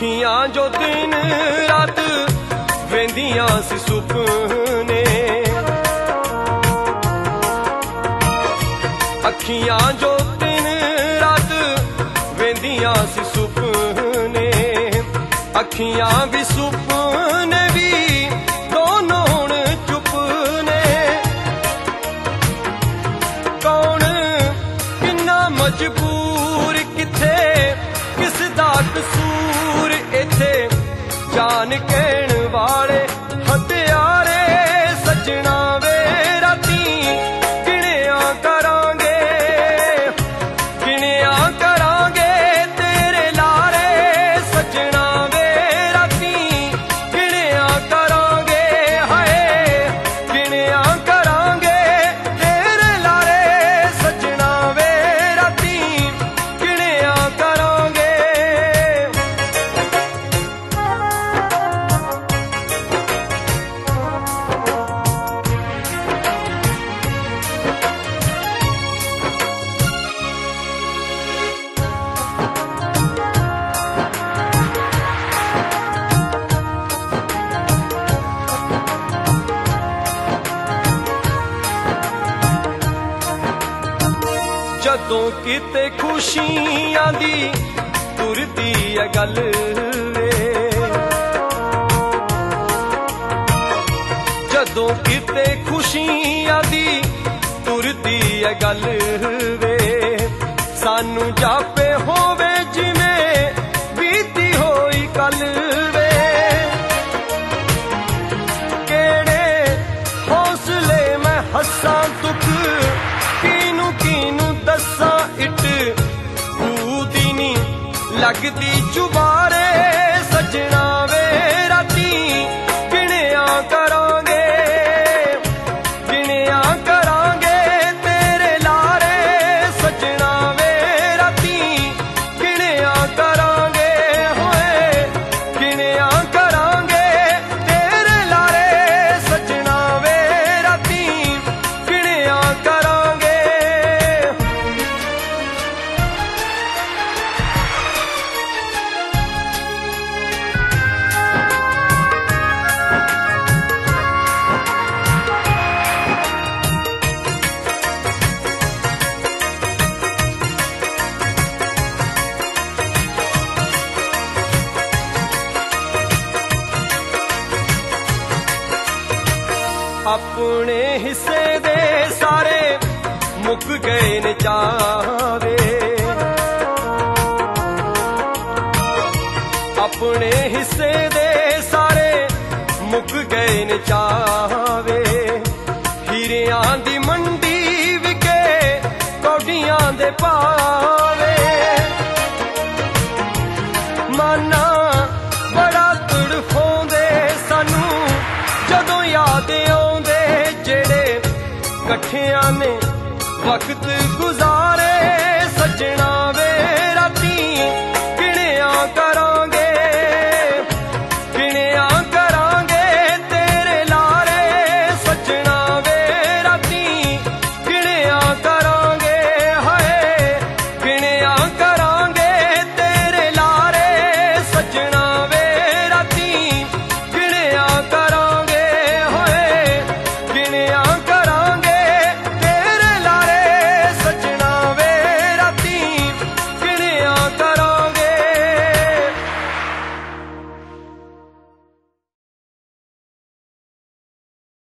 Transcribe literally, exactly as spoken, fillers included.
अखियां जो दिन रात वेंदियां सी सुपने, अखियां जो दिन रात वेंदियां सी सुपने, अखियां भी सुपने भी दोनों हुण चुप ने। कौन किन्ना मजबूर किथे किस दा कसूर इथे, जान कहण वाले हथियारे सजना वे राती गिणिया करांगे, गिणिया करांगे तेरे लारे सजना वे राती गिणिया करांगे, हाय गिणिया करांगे तेरे लारे सजना वे राती गिणिया करांगे। जदों किते खुशियां दी तुरदी है गल वे, जदों किते खुशियां दी तुरदी है गल वे, सानू जापे होवे जिवें बीती होई कल वे। केड़े हौसले मैं हस्सां दुख कीनू कीनू दस्सां इट कूदी नी लगदी जुबारे सजना वे राती गिणिया करांगे, गिणिया करांगे तेरे लारे सजना वे राती गिणिया करांगे, होए गिणिया करांगे तेरे लारे सजना वे राती गिणिया करांगे। अपने हिस्से दे सारे मुक गए ने जावे, अपने हिस्से दे सारे मुक गए ने जावे। हीरियां दी मंडी विके कौडियां दे पावे, माना बड़ा तड़फाउंदे सानू जदों याद आउंदे जेड़े कट्ठियां ने वक्त गुजारे सजना